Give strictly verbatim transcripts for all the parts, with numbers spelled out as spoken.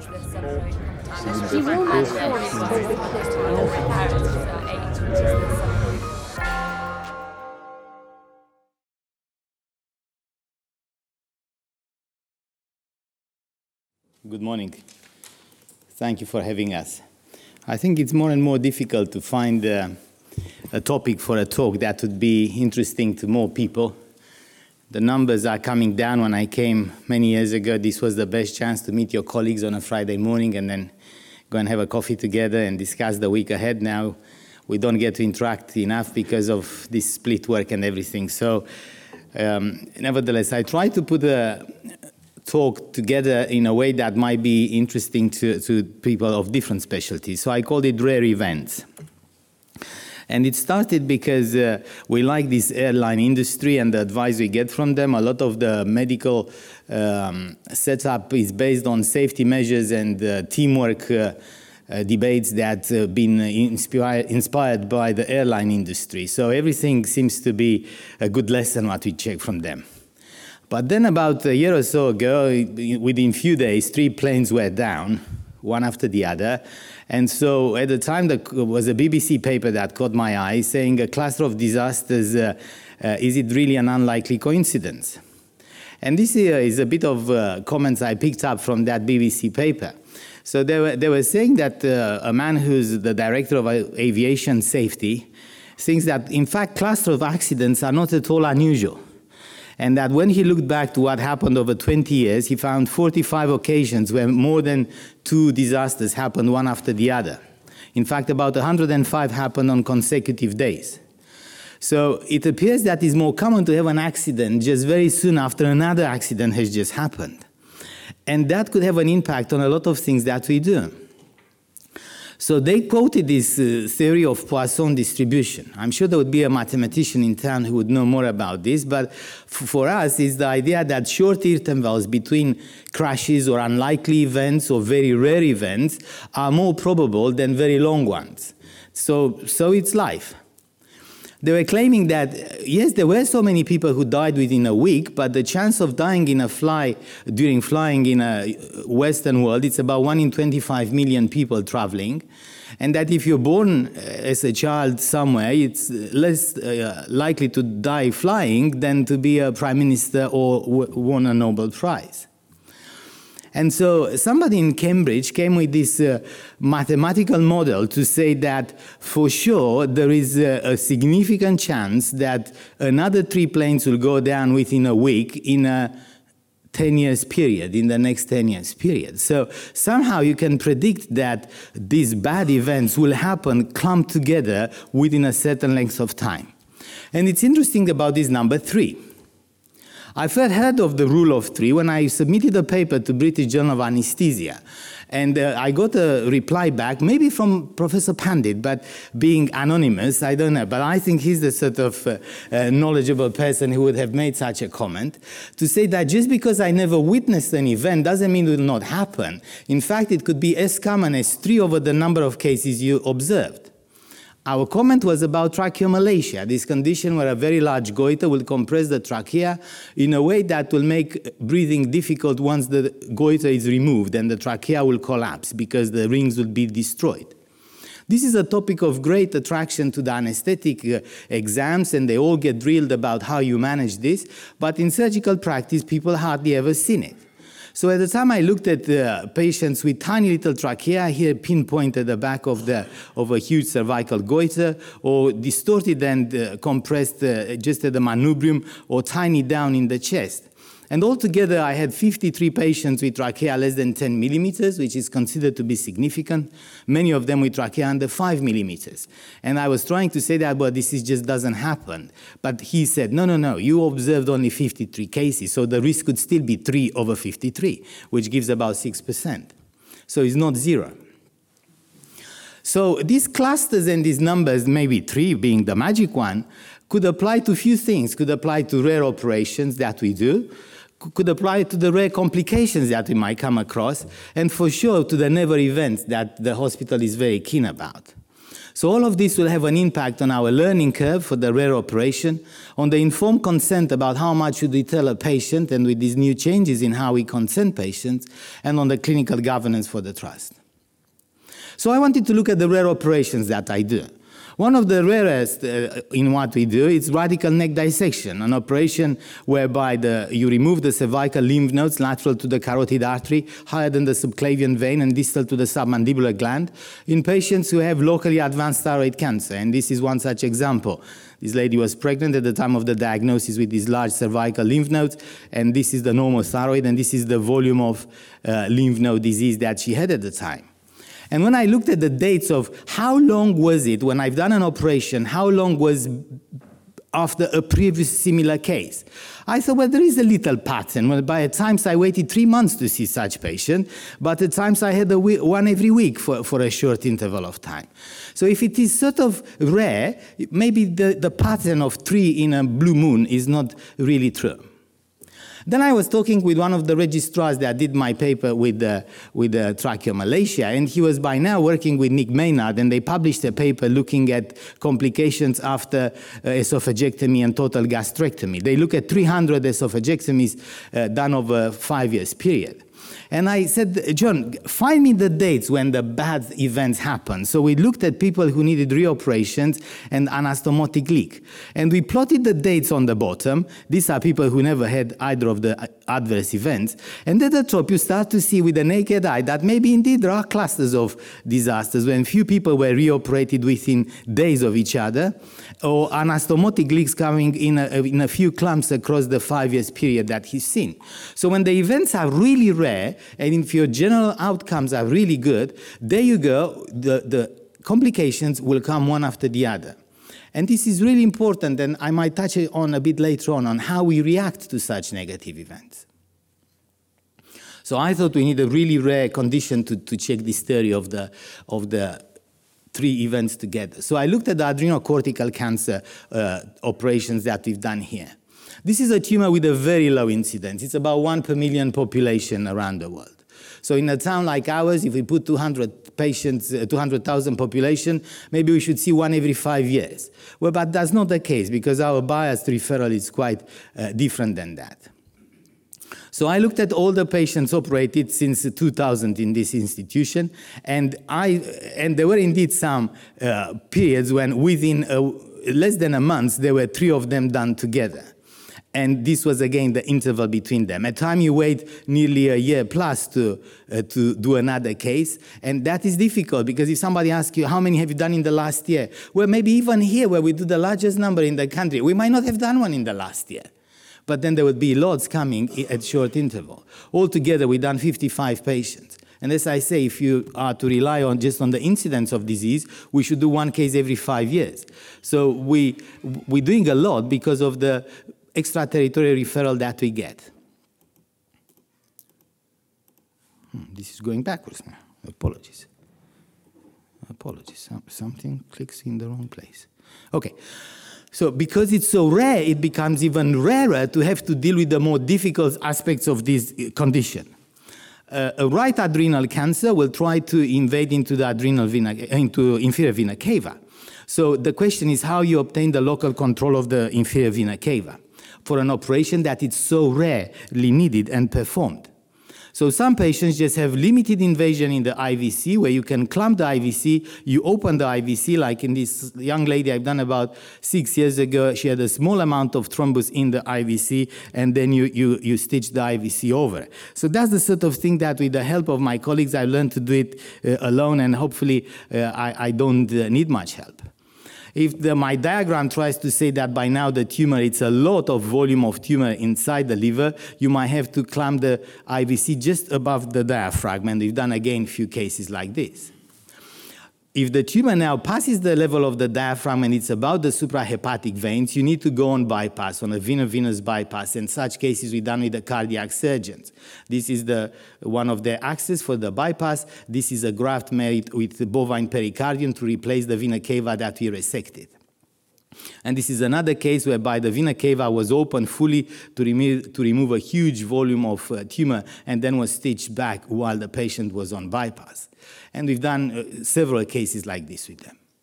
Good morning. Thank you for having us. I think it's more and more difficult to find uh, a topic for a talk that would be interesting to more people. The numbers are coming down. When I came many years ago, this was the best chance to meet your colleagues on a Friday morning and then go and have a coffee together and discuss the week ahead. Now we don't get to interact enough because of this split work and everything. So um, nevertheless, I try to put a talk together in a way that might be interesting to, to people of different specialties. So I called it Rare Events. And it started because uh, we like this airline industry and the advice we get from them. A lot of the medical um, setup is based on safety measures and uh, teamwork uh, uh, debates that have uh, been inspired, inspired by the airline industry. So everything seems to be a good lesson what we check from them. But then about a year or so ago, within a few days, three planes were down, one after the other. And so at the time, there was a B B C paper that caught my eye saying a cluster of disasters, uh, uh, is it really an unlikely coincidence? And this here is a bit of uh, comments I picked up from that B B C paper. So they were, they were saying that uh, a man who's the director of aviation safety thinks that, in fact, cluster of accidents are not at all unusual. And that when he looked back to what happened over twenty years, he found forty-five occasions where more than two disasters happened one after the other. In fact, about one hundred five happened on consecutive days. So it appears that it's more common to have an accident just very soon after another accident has just happened. And that could have an impact on a lot of things that we do. So they quoted this uh, theory of Poisson distribution. I'm sure there would be a mathematician in town who would know more about this, but for us, it's the idea that short intervals between crashes or unlikely events or very rare events are more probable than very long ones. So, so it's life. They were claiming that, yes, there were so many people who died within a week, but the chance of dying in a fly during flying in a Western world, it's about one in twenty-five million people traveling. And that if you're born as a child somewhere, it's less uh, likely to die flying than to be a prime minister or won a Nobel Prize. And so somebody in Cambridge came with this uh, mathematical model to say that for sure there is a, a significant chance that another three planes will go down within a week in a ten years period, in the next ten years period. So somehow you can predict that these bad events will happen, clump together within a certain length of time. And it's interesting about this number three. I first heard of the rule of three when I submitted a paper to British Journal of Anesthesia. And uh, I got a reply back, maybe from Professor Pandit, but being anonymous, I don't know. But I think he's the sort of uh, uh, knowledgeable person who would have made such a comment, to say that just because I never witnessed an event doesn't mean it will not happen. In fact, it could be as common as three over the number of cases you observed. Our comment was about tracheomalacia, this condition where a very large goiter will compress the trachea in a way that will make breathing difficult once the goiter is removed, and the trachea will collapse because the rings will be destroyed. This is a topic of great attraction to the anesthetic uh, exams, and they all get drilled about how you manage this, but in surgical practice, people hardly ever seen it. So at the time I looked at uh, patients with tiny little trachea, here pinpointed the back of, the, of a huge cervical goiter, or distorted and uh, compressed uh, just at the manubrium, or tiny down in the chest. And altogether, I had fifty-three patients with trachea less than ten millimeters, which is considered to be significant. Many of them with trachea under five millimeters. And I was trying to say that, well, this is just doesn't happen. But he said, no, no, no, you observed only fifty-three cases, so the risk could still be three over fifty-three, which gives about six percent. So it's not zero. So these clusters and these numbers, maybe three being the magic one, could apply to few things. Could apply to rare operations that we do, could apply to the rare complications that we might come across, and for sure to the never events that the hospital is very keen about. So all of this will have an impact on our learning curve for the rare operation, on the informed consent about how much should we tell a patient, and with these new changes in how we consent patients, and on the clinical governance for the trust. So I wanted to look at the rare operations that I do. One of the rarest uh, in what we do is radical neck dissection, an operation whereby the, you remove the cervical lymph nodes lateral to the carotid artery, higher than the subclavian vein and distal to the submandibular gland, in patients who have locally advanced thyroid cancer. And this is one such example. This lady was pregnant at the time of the diagnosis with these large cervical lymph nodes, and this is the normal thyroid, and this is the volume of uh, lymph node disease that she had at the time. And when I looked at the dates of how long was it when I've done an operation, how long was after a previous similar case, I thought, well, there is a little pattern. Well, by at times I waited three months to see such patient, but at times I had a week, one every week for, for a short interval of time. So if it is sort of rare, maybe the, the pattern of three in a blue moon is not really true. Then I was talking with one of the registrars that did my paper with the, with the tracheomalacia, and he was by now working with Nick Maynard, and they published a paper looking at complications after uh, esophagectomy and total gastrectomy. They look at three hundred esophagectomies uh, done over a five years period. And I said, John, find me the dates when the bad events happened. So we looked at people who needed reoperations and anastomotic leak. And we plotted the dates on the bottom. These are people who never had either of the adverse events. And at the top, you start to see with the naked eye that maybe indeed there are clusters of disasters when few people were reoperated within days of each other, or anastomotic leaks coming in a, in a few clumps across the five years period that he's seen. So when the events are really rare, and if your general outcomes are really good, there you go, the, the complications will come one after the other. And this is really important, and I might touch on a bit later on, on how we react to such negative events. So I thought we need a really rare condition to, to check this theory of the, of the three events together. So I looked at the adrenocortical cancer uh, operations that we've done here. This is a tumor with a very low incidence. It's about one per million population around the world. So in a town like ours, if we put two hundred patients, uh, two hundred thousand population, maybe we should see one every five years. Well, but that's not the case because our biased referral is quite uh, different than that. So I looked at all the patients operated since two thousand in this institution, and, I, and there were indeed some uh, periods when within a, less than a month, there were three of them done together. And this was, again, the interval between them. At time you wait nearly a year plus to, uh, to do another case, and that is difficult because if somebody asks you, how many have you done in the last year? Well, maybe even here where we do the largest number in the country, we might not have done one in the last year. But then there would be lots coming at short interval. Altogether, we've done fifty-five patients. And as I say, if you are to rely on just on the incidence of disease, we should do one case every five years. So we, we're doing a lot because of the extraterritorial referral that we get. Hmm, this is going backwards now. Apologies. Apologies. Something clicks in the wrong place. Okay. So because it's so rare, it becomes even rarer to have to deal with the more difficult aspects of this condition. Uh, a right adrenal cancer will try to invade into the adrenal vena, into inferior vena cava. So the question is how you obtain the local control of the inferior vena cava for an operation that is so rarely needed and performed. So some patients just have limited invasion in the I V C, where you can clamp the I V C, you open the I V C, like in this young lady I've done about six years ago. She had a small amount of thrombus in the I V C, and then you, you, you stitch the I V C over. So that's the sort of thing that with the help of my colleagues, I learned to do it uh, alone, and hopefully uh, I, I don't uh, need much help. If the, my diagram tries to say that by now the tumor, it's a lot of volume of tumor inside the liver, you might have to clamp the I V C just above the diaphragm, and we've done again a few cases like this. If the tumor now passes the level of the diaphragm and it's about the suprahepatic veins, you need to go on bypass, on a veno-venous bypass. In such cases, we've done with the cardiac surgeons. This is the, one of their axes for the bypass. This is a graft made with the bovine pericardium to replace the vena cava that we resected. And this is another case whereby the vena cava was opened fully to remove, to remove a huge volume of uh, tumor and then was stitched back while the patient was on bypass. And we've done uh, several cases like this with them.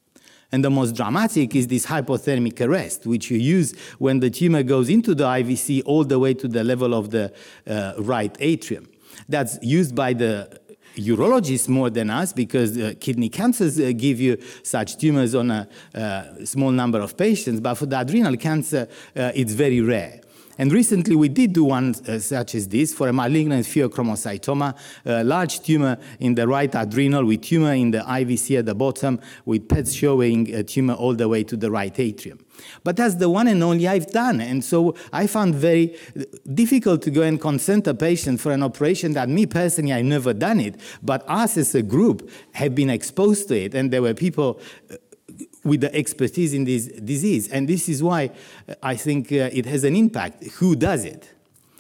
And the most dramatic is this hypothermic arrest, which you use when the tumor goes into the I V C all the way to the level of the uh, right atrium. That's used by the urologists more than us, because uh, kidney cancers uh, give you such tumors on a uh, small number of patients, but for the adrenal cancer, uh, it's very rare. And recently we did do one uh, such as this for a malignant pheochromocytoma, a large tumor in the right adrenal with tumor in the I V C at the bottom, with P E T showing a tumor all the way to the right atrium. But that's the one and only I've done. And so I found very difficult to go and consent a patient for an operation that me personally, I've never done it, but us as a group have been exposed to it. And there were people with the expertise in this disease. And this is why I think uh, it has an impact. Who does it?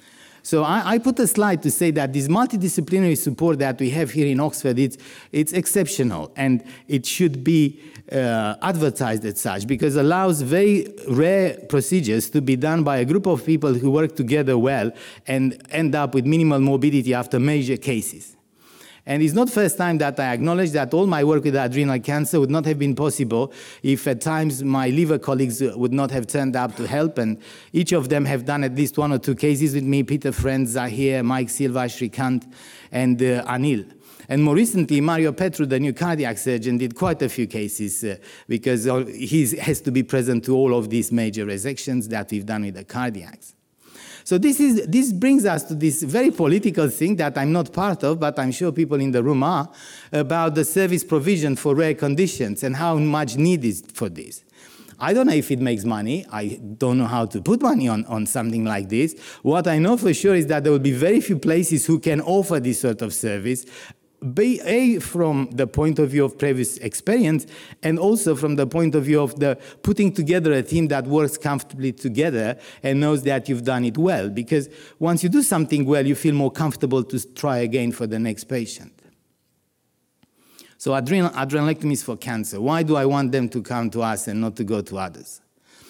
So I, I put a slide to say that this multidisciplinary support that we have here in Oxford, it's, it's exceptional, and it should be uh, advertised as such, because it allows very rare procedures to be done by a group of people who work together well and end up with minimal morbidity after major cases. And it's not the first time that I acknowledge that all my work with adrenal cancer would not have been possible if at times my liver colleagues would not have turned up to help. And each of them have done at least one or two cases with me: Peter Friend, Zahir, Mike Silva, Shrikant, and uh, Anil. And more recently, Mario Petru, the new cardiac surgeon, did quite a few cases uh, because he has to be present to all of these major resections that we've done with the cardiacs. So this, is, this brings us to this very political thing that I'm not part of, but I'm sure people in the room are, about the service provision for rare conditions and how much need is for this. I don't know if it makes money. I don't know how to put money on, on something like this. What I know for sure is that there will be very few places who can offer this sort of service, be A, from the point of view of previous experience, and also from the point of view of the putting together a team that works comfortably together and knows that you've done it well. Because once you do something well, you feel more comfortable to try again for the next patient. So adrenal, adrenalectomies for cancer. Why do I want them to come to us and not to go to others?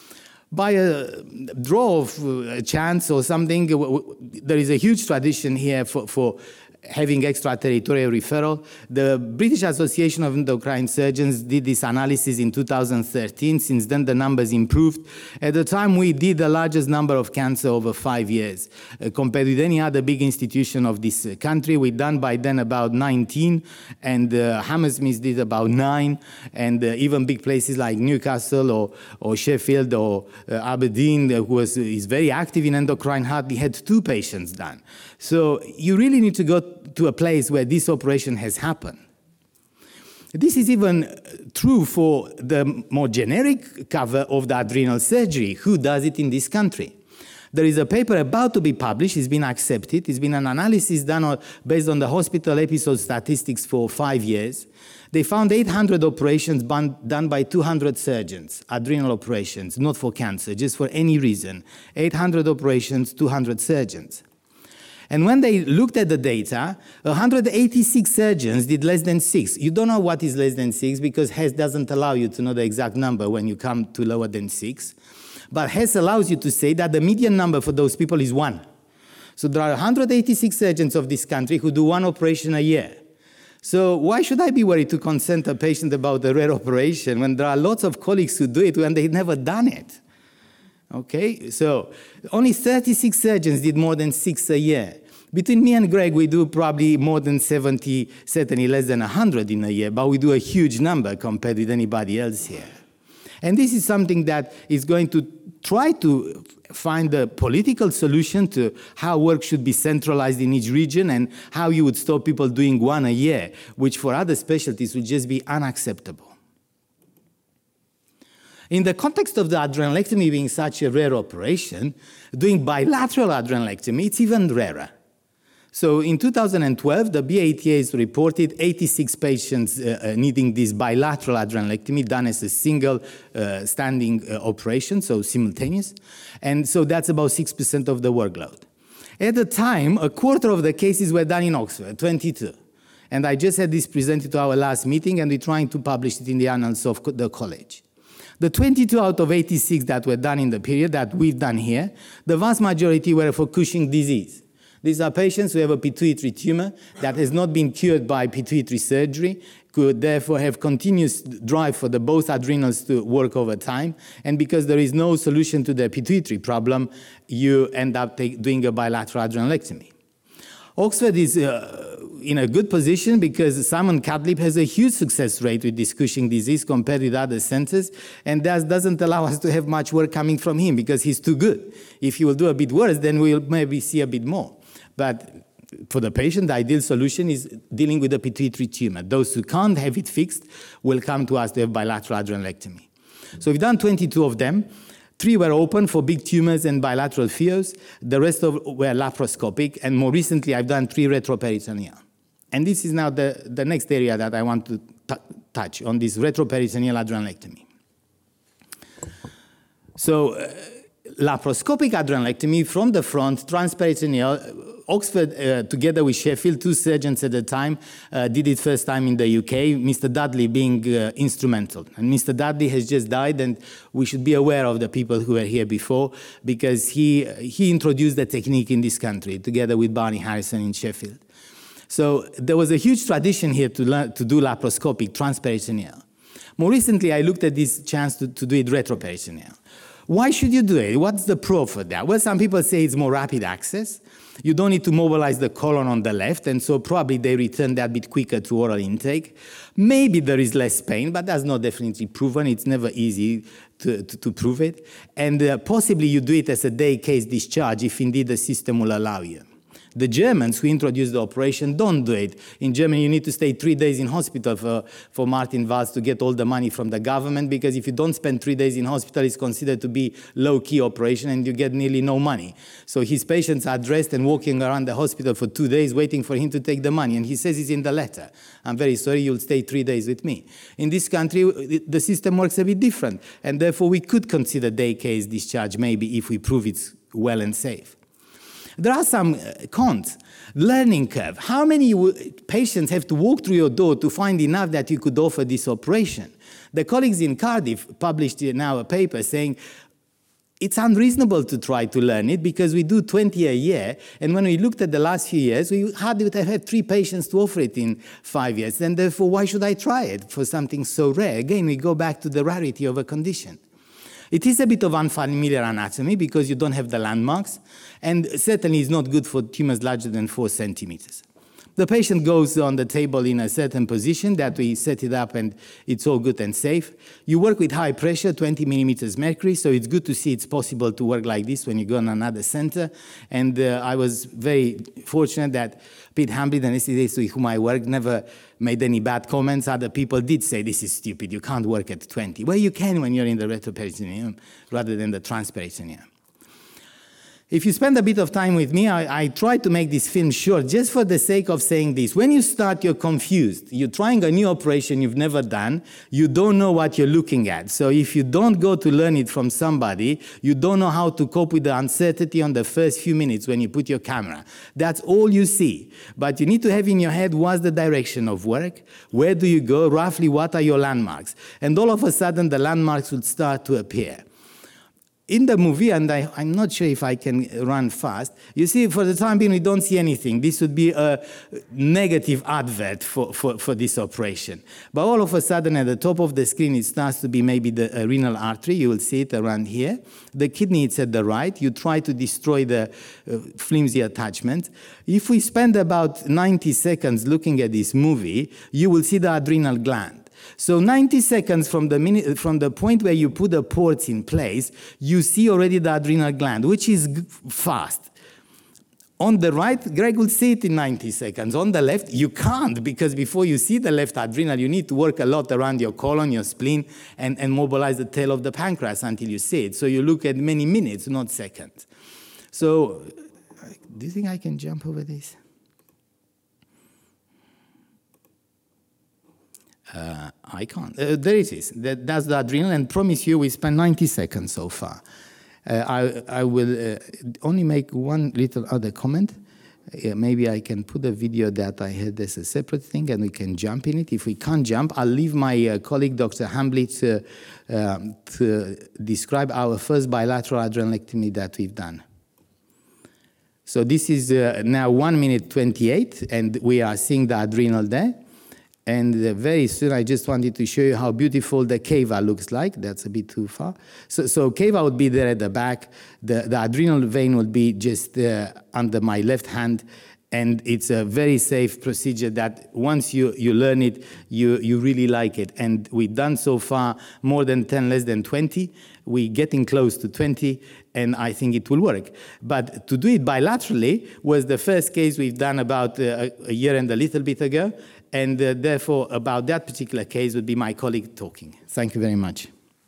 By a draw of a chance or something, there is a huge tradition here for, for having extraterritorial referral. The British Association of Endocrine Surgeons did this analysis in two thousand thirteen. Since then, the numbers improved. At the time, we did the largest number of cancer over five years. Uh, compared with any other big institution of this uh, country, we'd done by then about nineteen, and uh, Hammersmith did about nine, and uh, even big places like Newcastle or, or Sheffield or uh, Aberdeen, uh, who was, is very active in endocrine, hardly had two patients done. So you really need to go to a place where this operation has happened. This is even true for the more generic cover of the adrenal surgery. Who does it in this country? There is a paper about to be published. It's been accepted. It's been an analysis done on, based on the hospital episode statistics for five years. They found eight hundred operations done by two hundred surgeons, adrenal operations, not for cancer, just for any reason. eight hundred operations, two hundred surgeons. And when they looked at the data, one hundred eighty-six surgeons did less than six. You don't know what is less than six because H E S doesn't allow you to know the exact number when you come to lower than six. But H E S allows you to say that the median number for those people is one. So there are one hundred eighty-six surgeons of this country who do one operation a year. So why should I be worried to consent a patient about a rare operation when there are lots of colleagues who do it when they've never done it? Okay, so only thirty-six surgeons did more than six a year. Between me and Greg, we do probably more than seventy, certainly less than one hundred in a year, but we do a huge number compared with anybody else here. And this is something that is going to try to find a political solution to how work should be centralized in each region and how you would stop people doing one a year, which for other specialties would just be unacceptable. In the context of the adrenalectomy being such a rare operation, doing bilateral adrenalectomy, it's even rarer. So in two thousand twelve, the B A T As reported eighty-six patients uh, needing this bilateral adrenalectomy done as a single uh, standing uh, operation, so simultaneous. And so that's about six percent of the workload. At the time, a quarter of the cases were done in Oxford, twenty-two. And I just had this presented to our last meeting, and we're trying to publish it in the annals of the college. The twenty-two out of eighty-six that were done in the period that we've done here, the vast majority were for Cushing disease. These are patients who have a pituitary tumor that has not been cured by pituitary surgery, could therefore have continuous drive for the both adrenals to work over time. And because there is no solution to the pituitary problem, you end up take, doing a bilateral adrenalectomy. Oxford is uh, in a good position because Simon Cadlip has a huge success rate with this Cushing disease compared with other centers, and that doesn't allow us to have much work coming from him because he's too good. If he will do a bit worse, then we'll maybe see a bit more. But for the patient, the ideal solution is dealing with the pituitary tumor. Those who can't have it fixed will come to us to have bilateral adrenalectomy. So we've done twenty-two of them. Three were open for big tumors and bilateral FIOs. The rest of were laparoscopic, and more recently I've done three retroperitoneal. And this is now the, the next area that I want to touch on, this retroperitoneal adrenalectomy. So uh, laparoscopic adrenalectomy from the front, transperitoneal. Oxford, uh, together with Sheffield, two surgeons at the time, uh, did it first time in the U K, Mister Dudley being uh, instrumental. And Mister Dudley has just died, and we should be aware of the people who were here before, because he, he introduced the technique in this country, together with Barney Harrison in Sheffield. So there was a huge tradition here to, learn, to do laparoscopic transperitoneal. More recently, I looked at this chance to, to do it retroperitoneal. Why should you do it? What's the pro for that? Well, some people say it's more rapid access. You don't need to mobilize the colon on the left, and so probably they return that bit quicker to oral intake. Maybe there is less pain, but that's not definitely proven. It's never easy to, to, to prove it. And uh, possibly you do it as a day case discharge if indeed the system will allow you. The Germans who introduced the operation don't do it. In Germany, you need to stay three days in hospital for, for Martin Valls to get all the money from the government, because if you don't spend three days in hospital, it's considered to be low-key operation and you get nearly no money. So his patients are dressed and walking around the hospital for two days waiting for him to take the money. And he says it's in the letter. I'm very sorry, you'll stay three days with me. In this country, the system works a bit different. And therefore, we could consider day case discharge maybe if we prove it's well and safe. There are some uh, cons. Learning curve. How many patients have to walk through your door to find enough that you could offer this operation? The colleagues in Cardiff published now a paper saying it's unreasonable to try to learn it because we do twenty a year, and when we looked at the last few years, we hardly would have had three patients to offer it in five years. And therefore, why should I try it for something so rare? Again, we go back to the rarity of a condition. It is a bit of unfamiliar anatomy because you don't have the landmarks, and certainly it's not good for tumors larger than four centimeters. The patient goes on the table in a certain position that we set it up, and it's all good and safe. You work with high pressure, twenty millimeters mercury, so it's good to see it's possible to work like this when you go in another center. And uh, I was very fortunate that Pete Hamblin, the anesthetist with whom I worked, never made any bad comments. Other people did say, this is stupid, you can't work at twenty. Well, you can when you're in the retroperitoneum rather than the transperitoneum. If you spend a bit of time with me, I, I try to make this film short just for the sake of saying this. When you start, you're confused. You're trying a new operation you've never done. You don't know what you're looking at. So if you don't go to learn it from somebody, you don't know how to cope with the uncertainty on the first few minutes when you put your camera. That's all you see. But you need to have in your head, what's the direction of work? Where do you go? Roughly, what are your landmarks? And all of a sudden, the landmarks will start to appear. In the movie, and I, I'm not sure if I can run fast, you see, for the time being, we don't see anything. This would be a negative advert for, for, for this operation. But all of a sudden, at the top of the screen, it starts to be maybe the uh, renal artery. You will see it around here. The kidney is at the right. You try to destroy the uh, flimsy attachment. If we spend about ninety seconds looking at this movie, you will see the adrenal gland. So ninety seconds from the, minute, from the point where you put the ports in place, you see already the adrenal gland, which is fast. On the right, Greg will see it in ninety seconds. On the left, you can't, because before you see the left adrenal, you need to work a lot around your colon, your spleen, and, and mobilize the tail of the pancreas until you see it. So you look at many minutes, not seconds. So do you think I can jump over this? Uh, I can't. Uh, there it is. That, that's the adrenal, and promise you we spent ninety seconds so far. Uh, I, I will uh, only make one little other comment. Uh, maybe I can put a video that I had as a separate thing and we can jump in it. If we can't jump, I'll leave my uh, colleague Doctor Hamblin to, um, to describe our first bilateral adrenalectomy that we've done. So this is uh, now one minute twenty-eight, and we are seeing the adrenal there. And uh, very soon, I just wanted to show you how beautiful the cava looks like. That's a bit too far. So, so cava would be there at the back. The, the adrenal vein would be just uh, under my left hand. And it's a very safe procedure that once you, you learn it, you, you really like it. And we've done so far more than ten, less than twenty. We're getting close to twenty, and I think it will work. But to do it bilaterally was the first case we've done about uh, a year and a little bit ago. And uh, therefore, about that particular case would be my colleague talking. Thank you very much.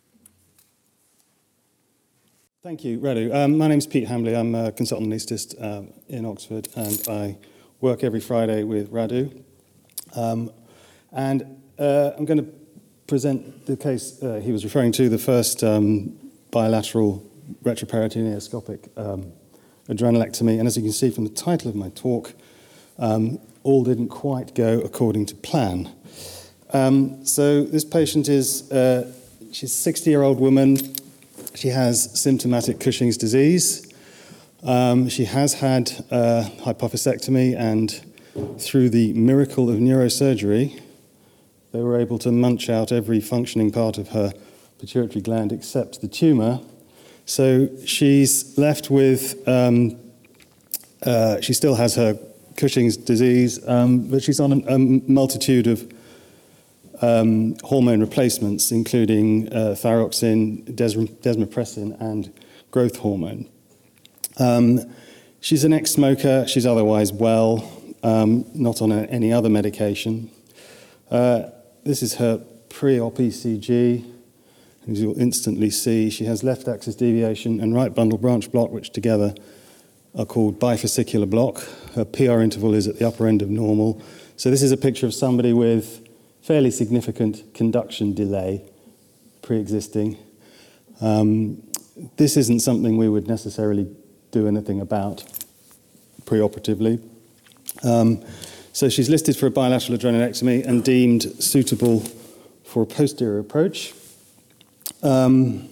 Thank you, Radu. Um, my name's Pete Hambley. I'm a consultant anaesthetist um, in Oxford, and I work every Friday with Radu. Um, and uh, I'm going to present the case uh, he was referring to, the first um, bilateral retroperitoneoscopic um, adrenalectomy. And as you can see from the title of my talk, um, all didn't quite go according to plan. Um, so this patient is, uh, she's a sixty-year-old woman. She has symptomatic Cushing's disease. Um, she has had uh, hypophysectomy, and through the miracle of neurosurgery, they were able to munch out every functioning part of her pituitary gland except the tumor. So she's left with, um, uh, she still has her Cushing's disease, um, but she's on a, a multitude of Um, hormone replacements, including uh, thyroxine, des- desmopressin, and growth hormone. Um, she's an ex-smoker. She's otherwise well, um, not on a, any other medication. Uh, this is her pre-op E C G. As you'll instantly see, she has left axis deviation and right bundle branch block, which together are called bifascicular block. Her P R interval is at the upper end of normal. So this is a picture of somebody with fairly significant conduction delay pre-existing. Um, this isn't something we would necessarily do anything about preoperatively. Um, so she's listed for a bilateral adrenalectomy and deemed suitable for a posterior approach. Um,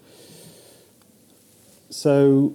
so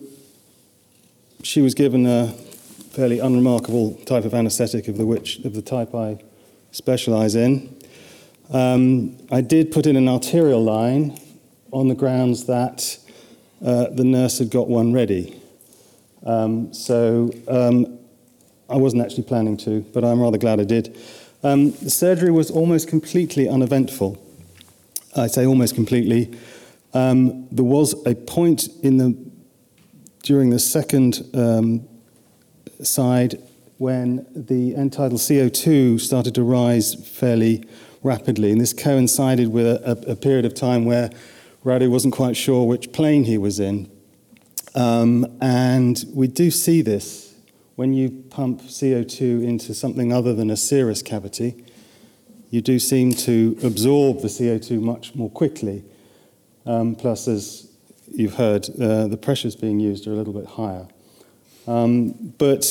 she was given a fairly unremarkable type of anaesthetic of the which of the type I specialize in. Um, I did put in an arterial line on the grounds that uh, the nurse had got one ready. Um, so um, I wasn't actually planning to, but I'm rather glad I did. Um, the surgery was almost completely uneventful. I say almost completely. Um, there was a point in the during the second um, side when the end-tidal C O two started to rise fairly rapidly, and this coincided with a, a period of time where Radu wasn't quite sure which plane he was in. Um, and we do see this when you pump C O two into something other than a serous cavity. You do seem to absorb the C O two much more quickly. Um, plus, as you've heard, uh, the pressures being used are a little bit higher. Um, but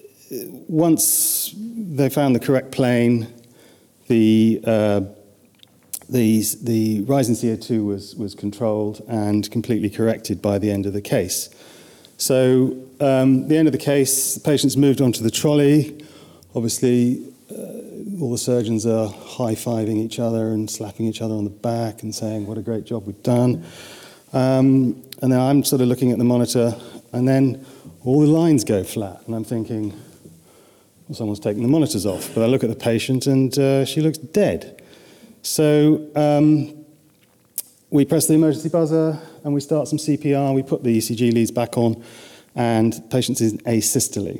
once they found the correct plane, the uh, the the rise in C O two was was controlled and completely corrected by the end of the case. So um, the end of the case, the patient's moved onto the trolley. Obviously, uh, all the surgeons are high-fiving each other and slapping each other on the back and saying, "What a great job we've done." Um, and then I'm sort of looking at the monitor, and then all the lines go flat, and I'm thinking, well, someone's taken the monitors off. But I look at the patient, and uh, she looks dead. So um, we press the emergency buzzer, and we start some C P R. We put the E C G leads back on, and the patient's in asystole.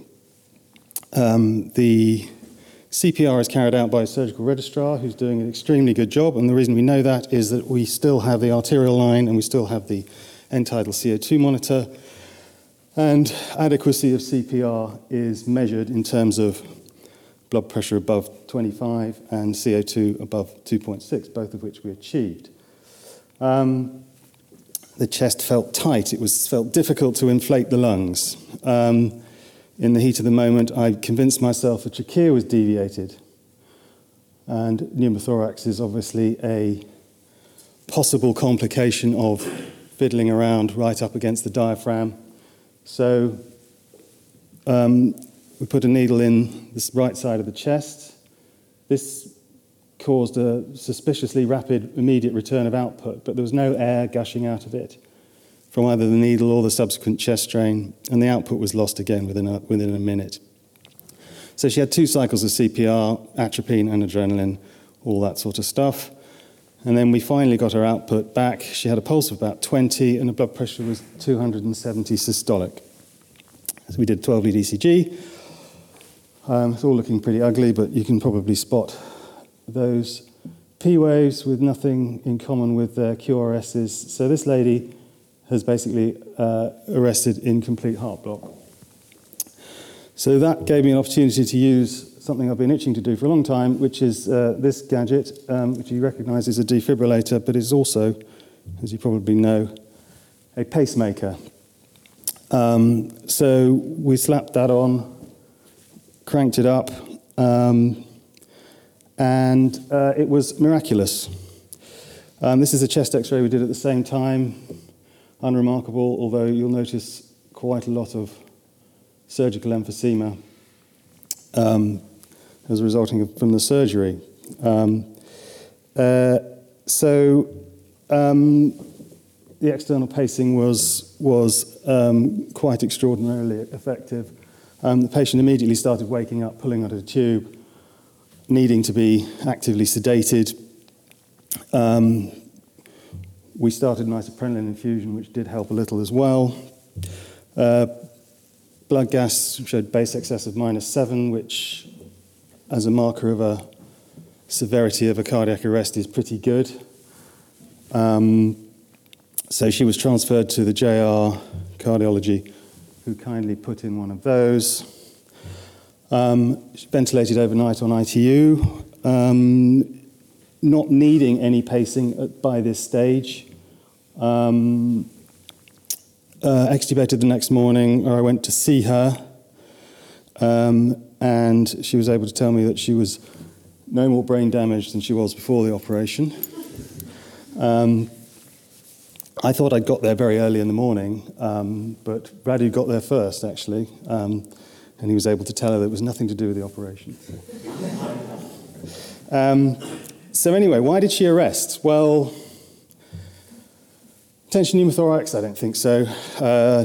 Um, the C P R is carried out by a surgical registrar who's doing an extremely good job, and the reason we know that is that we still have the arterial line and we still have the end-tidal C O two monitor, and adequacy of C P R is measured in terms of blood pressure above twenty-five and C O two above two point six, both of which we achieved. Um, the chest felt tight. It was felt difficult to inflate the lungs. Um, In the heat of the moment, I convinced myself the trachea was deviated. And pneumothorax is obviously a possible complication of fiddling around right up against the diaphragm. So um, we put a needle in this right side of the chest. This caused a suspiciously rapid immediate return of output, but there was no air gushing out of it from either the needle or the subsequent chest drain, and the output was lost again within a, within a minute. So she had two cycles of C P R, atropine and adrenaline, all that sort of stuff. And then we finally got her output back. She had a pulse of about twenty, and her blood pressure was two hundred seventy systolic. So we did twelve lead E C G. Um, it's all looking pretty ugly, but you can probably spot those P waves with nothing in common with their Q R Ss. So this lady has basically uh, arrested incomplete heart block. So that gave me an opportunity to use something I've been itching to do for a long time, which is uh, this gadget, um, which you recognize as a defibrillator, but is also, as you probably know, a pacemaker. Um, so we slapped that on, cranked it up, um, and uh, it was miraculous. Um, this is a chest x-ray we did at the same time. Unremarkable, although you'll notice quite a lot of surgical emphysema um, as resulting from the surgery. Um, uh, so um, the external pacing was, was um, quite extraordinarily effective. Um, the patient immediately started waking up, pulling out of the tube, needing to be actively sedated. Um, we started an isoprenaline infusion, which did help a little as well. Uh, blood gas showed base excess of minus seven, which, as a marker of a severity of a cardiac arrest, is pretty good. Um, so she was transferred to the J R cardiology, who kindly put in one of those. Um, ventilated overnight on I T U, um, not needing any pacing at, by this stage. Um, uh, extubated the next morning, or I went to see her, um, and she was able to tell me that she was no more brain damaged than she was before the operation. Um, I thought I'd got there very early in the morning, um, but Radu got there first, actually, um, and he was able to tell her that it was nothing to do with the operation. um, so anyway, why did she arrest? Well, tension pneumothorax, I don't think so. Uh,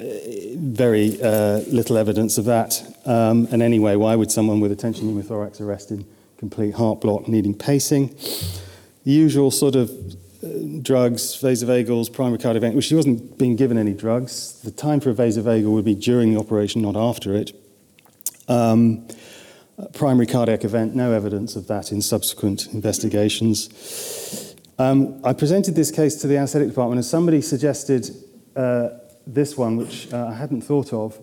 very uh, little evidence of that. Um, and anyway, why would someone with a tension pneumothorax arrest in complete heart block needing pacing? The usual sort of drugs, vasovagals, primary cardiac event, which she wasn't being given any drugs. The time for a vasovagal would be during the operation, not after it. Um, primary cardiac event, no evidence of that in subsequent investigations. Um, I presented this case to the anaesthetic department, and somebody suggested uh, this one, which uh, I hadn't thought of.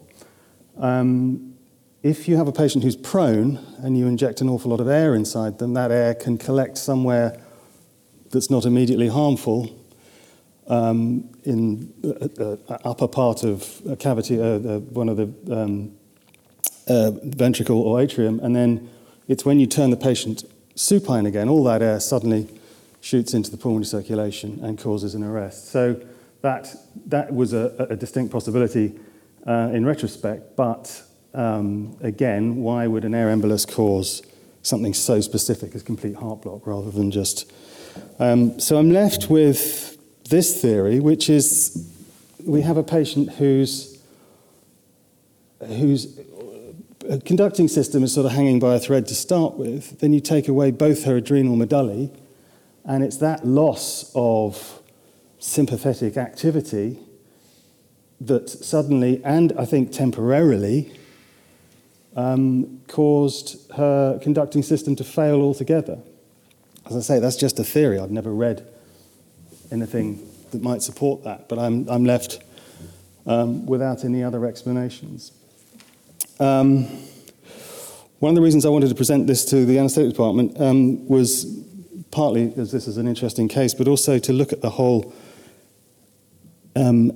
Um, if you have a patient who's prone and you inject an awful lot of air inside them, that air can collect somewhere that's not immediately harmful um, in the uh, uh, upper part of a cavity, uh, uh, one of the um, uh, ventricle or atrium, and then it's when you turn the patient supine again, all that air suddenly shoots into the pulmonary circulation and causes an arrest. So that, that was a, a distinct possibility uh, in retrospect, but um, again, why would an air embolus cause something so specific as complete heart block rather than just... Um, so I'm left with this theory, which is we have a patient whose whose conducting system is sort of hanging by a thread to start with. Then you take away both her adrenal medullae, and it's that loss of sympathetic activity that suddenly, and I think temporarily, um, caused her conducting system to fail altogether. As I say, that's just a theory. I've never read anything that might support that, but I'm, I'm left um, without any other explanations. Um, one of the reasons I wanted to present this to the anaesthetic department um, was partly as this is an interesting case, but also to look at the whole um,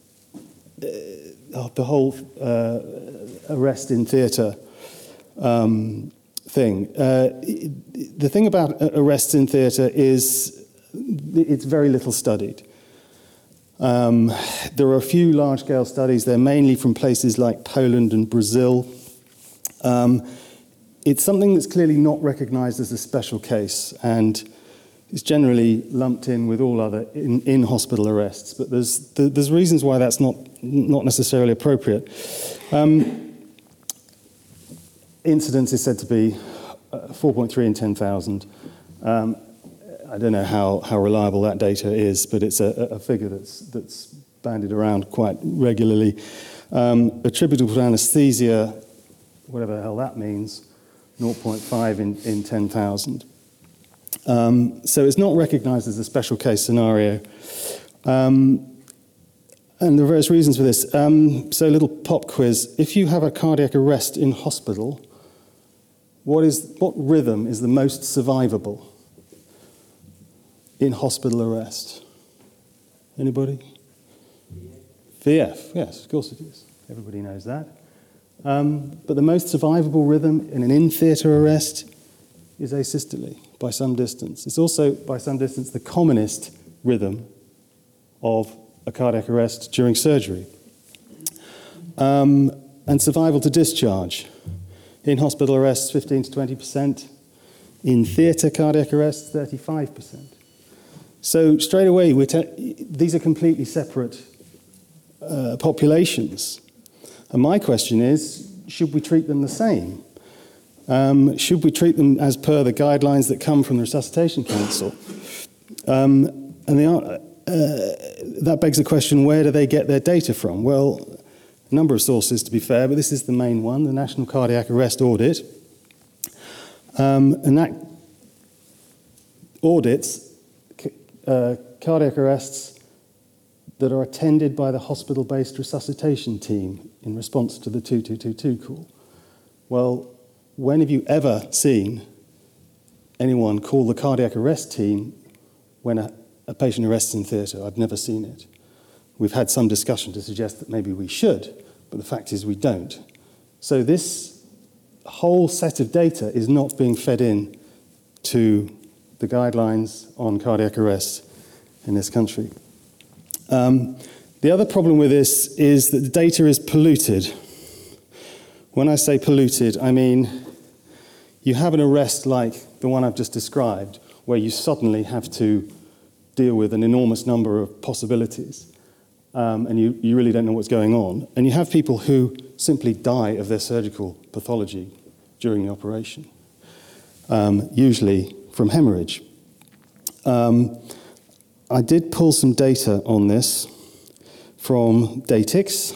uh, the whole uh, arrest in theatre um, thing. Uh, the thing about arrests in theatre is it's very little studied. Um, there are a few large-scale studies. They're mainly from places like Poland and Brazil. Um, it's something that's clearly not recognised as a special case, and it's generally lumped in with all other in, in-hospital arrests, but there's, there's reasons why that's not, not necessarily appropriate. Um, incidence is said to be uh, four point three in ten thousand. Um, I don't know how, how reliable that data is, but it's a, a figure that's, that's bandied around quite regularly. Um, attributable to anaesthesia, whatever the hell that means, zero point five in, in ten thousand. Um, so it's not recognised as a special case scenario. Um, and there are various reasons for this. Um, so a little pop quiz. If you have a cardiac arrest in hospital, what is what rhythm is the most survivable in hospital arrest? Anybody? V F, yes, of course it is. Everybody knows that. Um, but the most survivable rhythm in an in-theatre arrest is asystole, by some distance. It's also, by some distance, the commonest rhythm of a cardiac arrest during surgery. Um, and survival to discharge. In hospital arrests, fifteen to twenty percent. In theatre cardiac arrests, thirty-five percent. So straight away, we're te- these are completely separate uh, populations. And my question is, should we treat them the same? Um, should we treat them as per the guidelines that come from the Resuscitation Council? Um, and the, uh, that begs the question, where do they get their data from? Well, a number of sources, to be fair, but this is the main one, the National Cardiac Arrest Audit. Um, and that audits uh, cardiac arrests that are attended by the hospital-based resuscitation team in response to the two two two two call. Well, when have you ever seen anyone call the cardiac arrest team when a, a patient arrests in theatre? I've never seen it. We've had some discussion to suggest that maybe we should, but the fact is we don't. So this whole set of data is not being fed in to the guidelines on cardiac arrest in this country. Um, the other problem with this is that the data is polluted. When I say polluted, I mean you have an arrest like the one I've just described, where you suddenly have to deal with an enormous number of possibilities, um, and you, you really don't know what's going on. And you have people who simply die of their surgical pathology during the operation, um, usually from hemorrhage. Um, I did pull some data on this from Datix.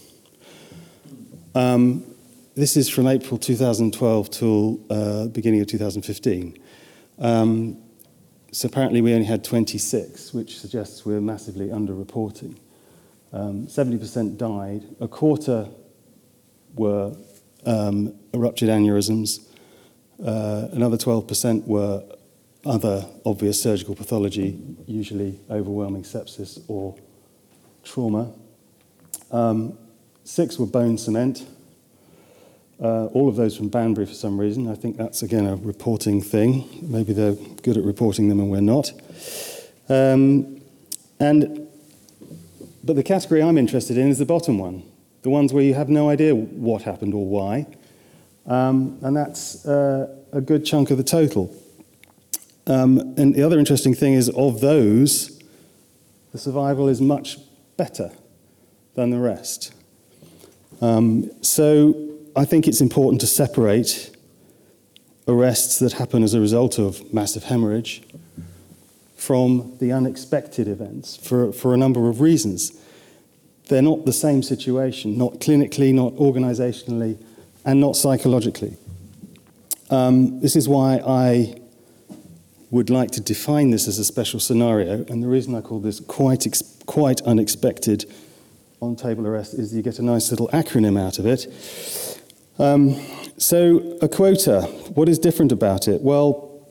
Um, this is from April two thousand twelve till uh, beginning of two thousand fifteen. Um, so apparently we only had twenty-six, which suggests we're massively underreporting. Um, seventy percent died. A quarter were um, ruptured aneurysms. Uh, another twelve percent were other obvious surgical pathology, usually overwhelming sepsis or trauma. Um, six were bone cement. Uh, all of those from Banbury for some reason. I think that's, again, a reporting thing. Maybe they're good at reporting them and we're not. Um, and But the category I'm interested in is the bottom one, the ones where you have no idea what happened or why. Um, and that's uh, a good chunk of the total. Um, and the other interesting thing is, of those, the survival is much better than the rest. Um, so I think it's important to separate arrests that happen as a result of massive hemorrhage from the unexpected events for, for a number of reasons. They're not the same situation, not clinically, not organisationally, and not psychologically. Um, this is why I would like to define this as a special scenario, and the reason I call this quite ex- quite unexpected on-table arrest is you get a nice little acronym out of it. Um, so a quota, what is different about it? Well,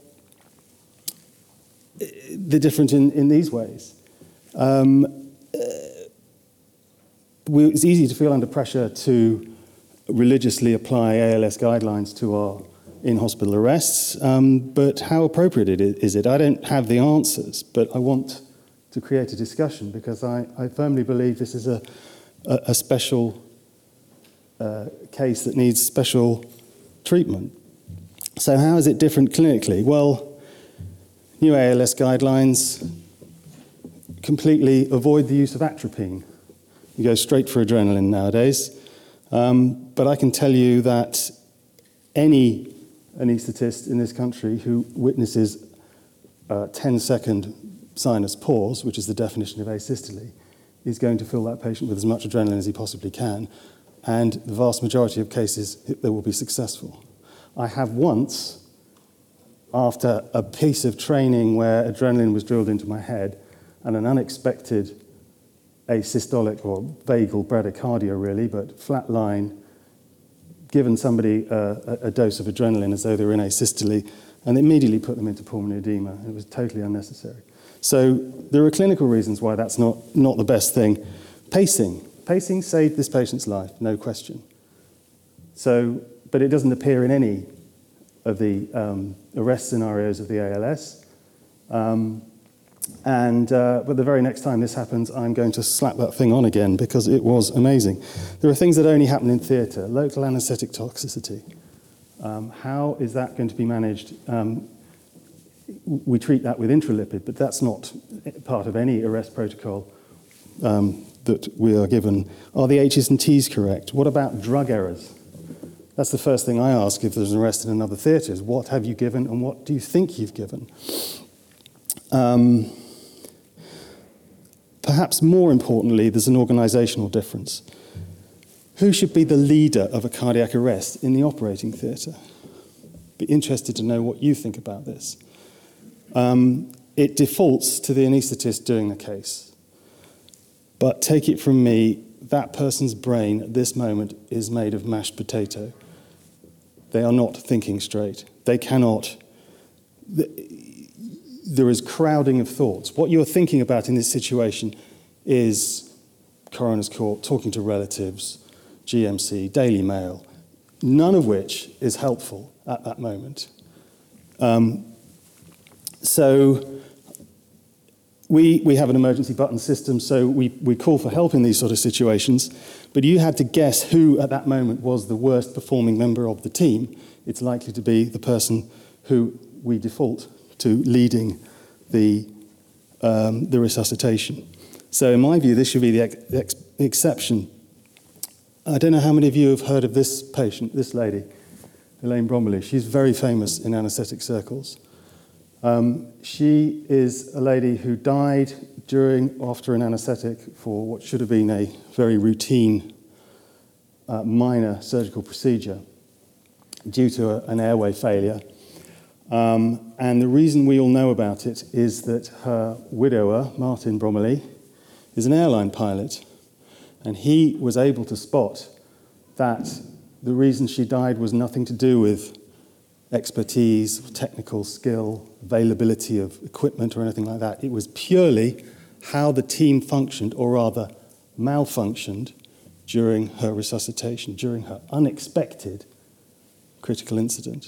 they're different in, in these ways. Um, uh, we, it's easy to feel under pressure to religiously apply A L S guidelines to our in-hospital arrests, um, but how appropriate it is it? I don't have the answers, but I want to create a discussion because I, I firmly believe this is a, a, a special uh, case that needs special treatment. So how is it different clinically? Well, new A L S guidelines completely avoid the use of atropine. You go straight for adrenaline nowadays. Um, but I can tell you that any anaesthetist in this country who witnesses a ten-second sinus pause, which is the definition of asystole, is going to fill that patient with as much adrenaline as he possibly can. And the vast majority of cases, they will be successful. I have once, after a piece of training where adrenaline was drilled into my head and an unexpected asystolic or vagal bradycardia really, but flat line, given somebody uh, a, a dose of adrenaline as though they were in asystole, and immediately put them into pulmonary edema. It was totally unnecessary. So there are clinical reasons why that's not, not the best thing. Pacing. Pacing saved this patient's life, no question. So, but it doesn't appear in any of the um, arrest scenarios of the A L S. Um, and uh, but the very next time this happens, I'm going to slap that thing on again because it was amazing. There are things that only happen in theatre. Local anaesthetic toxicity. Um, how is that going to be managed? Um, we treat that with intralipid, but that's not part of any arrest protocol um, that we are given. Are the H's and T's correct? What about drug errors? That's the first thing I ask if there's an arrest in another theatre is what have you given and what do you think you've given? Um, perhaps more importantly, there's an organisational difference. Who should be the leader of a cardiac arrest in the operating theatre? Be interested to know what you think about this. Um, it defaults to the anaesthetist doing the case. But take it from me, that person's brain at this moment is made of mashed potato. They are not thinking straight. They cannot. There is crowding of thoughts. What you're thinking about in this situation is coroner's court, talking to relatives, G M C, Daily Mail, none of which is helpful at that moment. Um, so we, we have an emergency button system, so we, we call for help in these sort of situations, but you had to guess who at that moment was the worst performing member of the team. It's likely to be the person who we default to leading the, um, the resuscitation. So in my view, this should be the ex ex exception. I don't know how many of you have heard of this patient, this lady, Elaine Bromley. She's very famous in anaesthetic circles. Um, she is a lady who died during, after an anaesthetic for what should have been a very routine, uh, minor surgical procedure due to a, an airway failure. Um, and the reason we all know about it is that her widower, Martin Bromley, is an airline pilot. And he was able to spot that the reason she died was nothing to do with expertise, technical skill, availability of equipment or anything like that. It was purely how the team functioned, or rather malfunctioned, during her resuscitation, during her unexpected critical incident.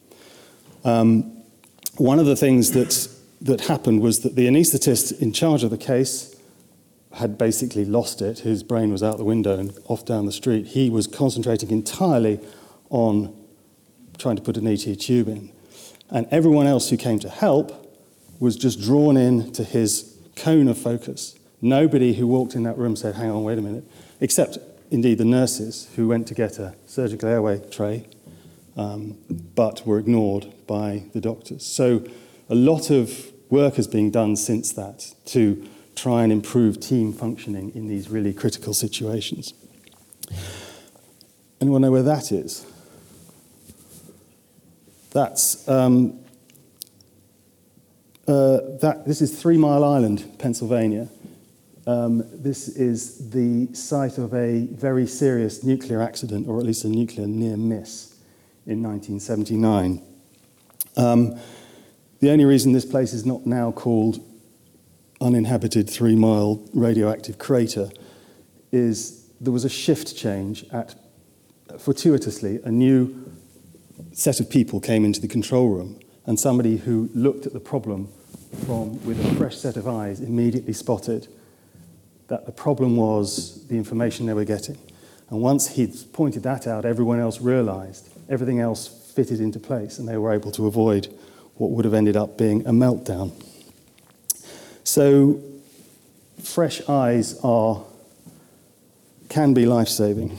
Um, one of the things that, that happened was that the anaesthetist in charge of the case had basically lost it. His brain was out the window and off down the street. He was concentrating entirely on trying to put an E T tube in. And everyone else who came to help was just drawn in to his cone of focus. Nobody who walked in that room said, hang on, wait a minute, except indeed the nurses who went to get a surgical airway tray, um, but were ignored by the doctors. So a lot of work has been done since that to try and improve team functioning in these really critical situations. Anyone know where that is? That's, um, uh, that, this is Three Mile Island, Pennsylvania. Um, this is the site of a very serious nuclear accident, or at least a nuclear near miss, in nineteen seventy-nine. Um, the only reason this place is not now called Uninhabited Three Mile Radioactive Crater is there was a shift change at, fortuitously, a new set of people came into the control room, and somebody who looked at the problem from with a fresh set of eyes immediately spotted that the problem was the information they were getting. And once he'd pointed that out, everyone else realized, everything else fitted into place, and they were able to avoid what would have ended up being a meltdown. So fresh eyes are can be life-saving.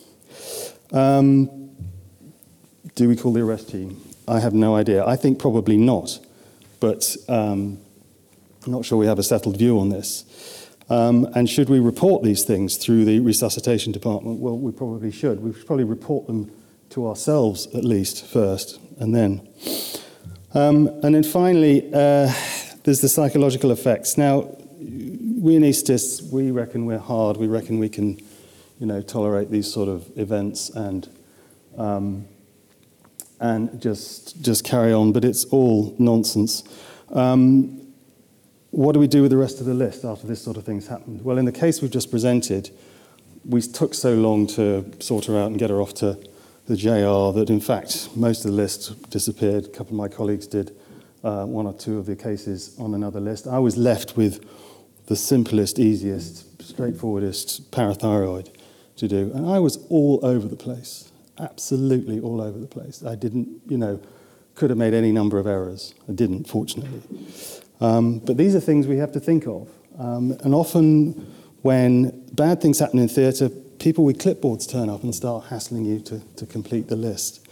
Um, do we call the arrest team? I have no idea. I think probably not, but um, I'm not sure we have a settled view on this. Um, and should we report these things through the resuscitation department? Well, we probably should. We should probably report them to ourselves at least first, and then. Um, and then finally, uh, there's the psychological effects. Now, we anaesthetists, we reckon we're hard. We reckon we can, you know, tolerate these sort of events and um, and just just carry on. But it's all nonsense. Um, what do we do with the rest of the list after this sort of thing's happened? Well, in the case we've just presented, we took so long to sort her out and get her off to the J R that, in fact, most of the list disappeared. A couple of my colleagues did uh, one or two of the cases on another list. I was left with the simplest, easiest, straightforwardest parathyroid to do. And I was all over the place, absolutely all over the place. I didn't, you know, could have made any number of errors. I didn't, fortunately. Um, but these are things we have to think of. Um, and often when bad things happen in theatre, people with clipboards turn up and start hassling you to, to complete the list.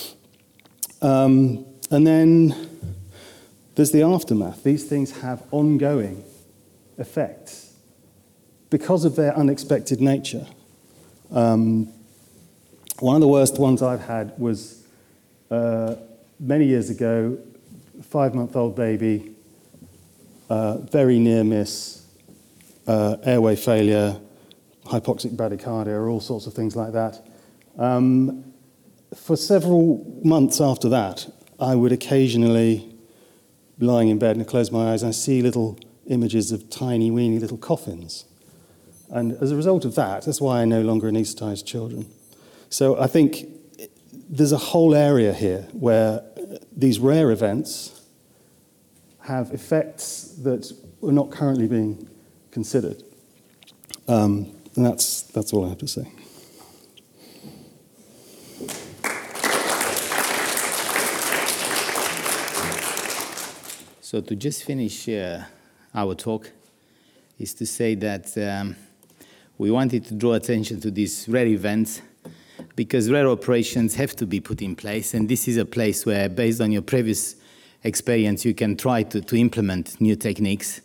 Um, and then there's the aftermath. These things have ongoing effects because of their unexpected nature. Um, one of the worst ones I've had was uh, many years ago, a five-month-old baby, uh, very near miss, uh, airway failure, hypoxic bradycardia, all sorts of things like that. Um, for several months after that, I would occasionally be lying in bed and close my eyes and I see little images of tiny, weeny little coffins. And as a result of that, that's why I no longer anaesthetize children. So I think there's a whole area here where these rare events have effects that are not currently being considered. Um, and that's, that's all I have to say. So to just finish uh, our talk is to say that um, we wanted to draw attention to these rare events because rare operations have to be put in place, and this is a place where, based on your previous experience, you can try to, to implement new techniques.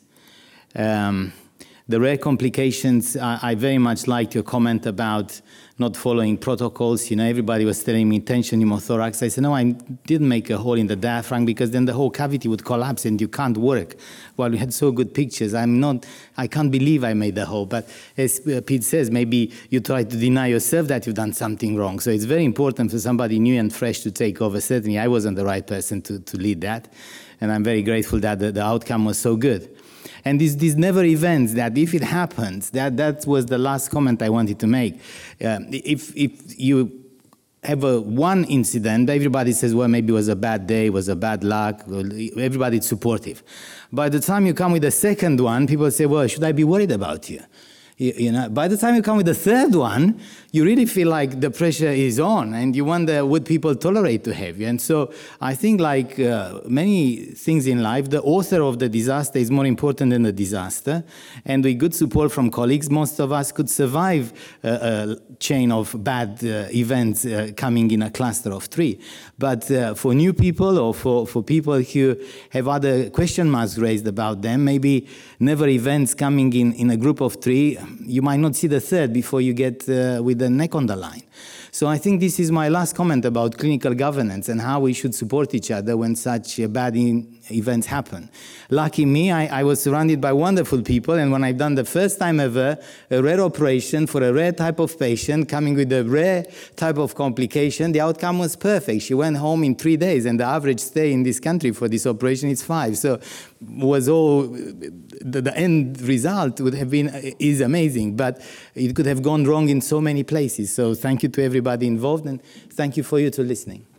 Um, the rare complications, I, I very much liked your comment about not following protocols. You know, everybody was telling me tension pneumothorax. I said, no, I didn't make a hole in the diaphragm because then the whole cavity would collapse and you can't work. Well, we had so good pictures. I'm not, I can't believe I made the hole. But as Pete says, maybe you try to deny yourself that you've done something wrong. So it's very important for somebody new and fresh to take over. Certainly, I wasn't the right person to, to lead that. And I'm very grateful that the, the outcome was so good. And these, these never events that if it happens, that, that was the last comment I wanted to make. Uh, if, if you have a one incident, everybody says, well, maybe it was a bad day, it was a bad luck, everybody's supportive. By the time you come with the second one, people say, well, should I be worried about you? You, you know, by the time you come with the third one, you really feel like the pressure is on and you wonder, would people tolerate to have you? And so I think like uh, many things in life, the author of the disaster is more important than the disaster. And with good support from colleagues, most of us could survive a, a chain of bad uh, events uh, coming in a cluster of three. But uh, for new people or for, for people who have other question marks raised about them, maybe never events coming in, in a group of three, you might not see the third before you get uh, with the neck on the line. So I think this is my last comment about clinical governance and how we should support each other when such uh, bad in events happen. Lucky me, I, I was surrounded by wonderful people, and when I've done the first time ever a rare operation for a rare type of patient coming with a rare type of complication, the outcome was perfect. She went home in three days, and the average stay in this country for this operation is five. So was all, the, the end result would have been, is amazing, but it could have gone wrong in so many places. So thank you to everybody involved, and thank you for you to listening.